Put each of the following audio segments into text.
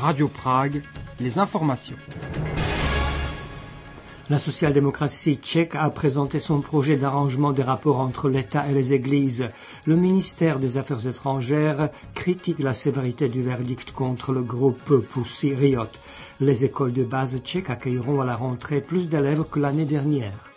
Radio Prague, les informations. La social-démocratie tchèque a présenté son projet d'arrangement des rapports entre l'État et les églises. Le ministère des Affaires étrangères critique la sévérité du verdict contre le groupe Pussy Riot. Les écoles de base tchèques accueilleront à la rentrée plus d'élèves que l'année dernière.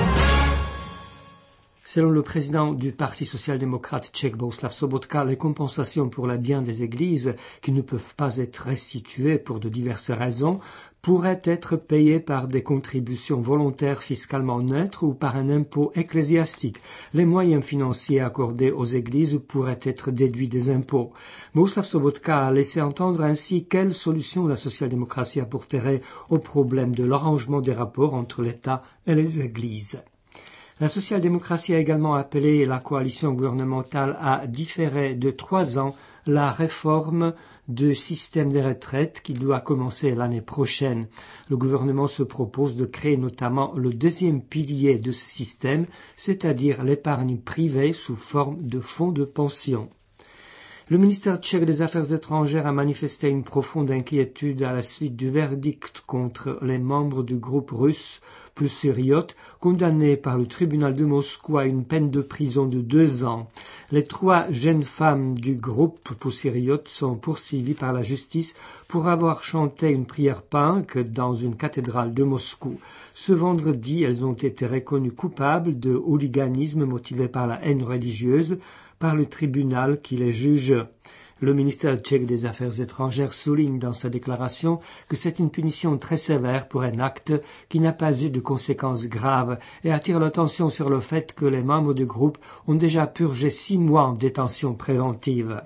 Selon le président du Parti social-démocrate tchèque Bohuslav Sobotka, les compensations pour les biens des églises, qui ne peuvent pas être restituées pour de diverses raisons, pourraient être payées par des contributions volontaires fiscalement neutres ou par un impôt ecclésiastique. Les moyens financiers accordés aux églises pourraient être déduits des impôts. Bohuslav Sobotka a laissé entendre ainsi quelle solution la social-démocratie apporterait au problème de l'arrangement des rapports entre l'État et les églises. La social-démocratie a également appelé la coalition gouvernementale à différer de 3 ans la réforme du système des retraites qui doit commencer l'année prochaine. Le gouvernement se propose de créer notamment le deuxième pilier de ce système, c'est-à-dire l'épargne privée sous forme de fonds de pension. Le ministère tchèque des Affaires étrangères a manifesté une profonde inquiétude à la suite du verdict contre les membres du groupe russe Pussy Riot, condamnés par le tribunal de Moscou à une peine de prison de 2 ans. Les 3 jeunes femmes du groupe Pussy Riot sont poursuivies par la justice pour avoir chanté une prière punk dans une cathédrale de Moscou. Ce vendredi, elles ont été reconnues coupables de hooliganisme motivé par la haine religieuse par le tribunal qui les juge. Le ministère tchèque des Affaires étrangères souligne dans sa déclaration que c'est une punition très sévère pour un acte qui n'a pas eu de conséquences graves et attire l'attention sur le fait que les membres du groupe ont déjà purgé 6 mois en détention préventive.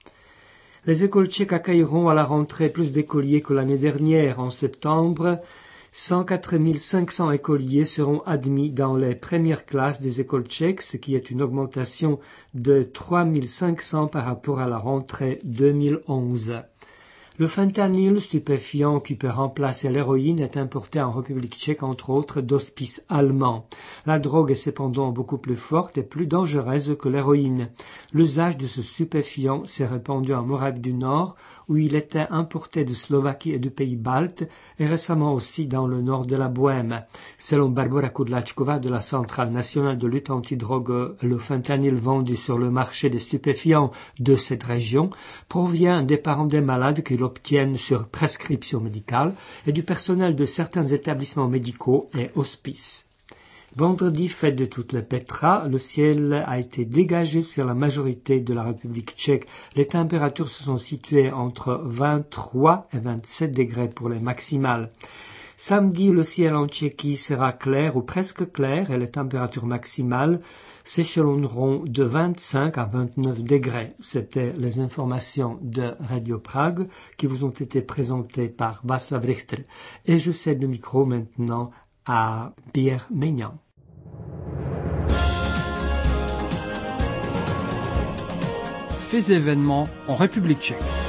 Les écoles tchèques accueilleront à la rentrée plus d'écoliers que l'année dernière. En septembre, 104 500 écoliers seront admis dans les premières classes des écoles tchèques, ce qui est une augmentation de 3 500 par rapport à la rentrée 2011. Le fentanyl, stupéfiant qui peut remplacer l'héroïne, est importé en République tchèque, entre autres, d'hospices allemands. La drogue est cependant beaucoup plus forte et plus dangereuse que l'héroïne. L'usage de ce stupéfiant s'est répandu en Moravie du Nord, où il était importé de Slovaquie et du pays baltes, et récemment aussi dans le nord de la Bohême. Selon Barbora Kudlačková de la Centrale nationale de lutte antidrogue, le fentanyl vendu sur le marché des stupéfiants de cette région provient des parents des malades qui l'obtiennent sur prescription médicale et du personnel de certains établissements médicaux et hospices. Vendredi, fête de toutes les Pétras, le ciel a été dégagé sur la majorité de la République tchèque. Les températures se sont situées entre 23 et 27 degrés pour les maximales. Samedi, le ciel en Tchéquie sera clair ou presque clair et les températures maximales s'échelonneront de 25 à 29 degrés. C'était les informations de Radio Prague qui vous ont été présentées par Václav Richter. Et je cède le micro maintenant à Pierre Maignan. Faits et événements en République tchèque.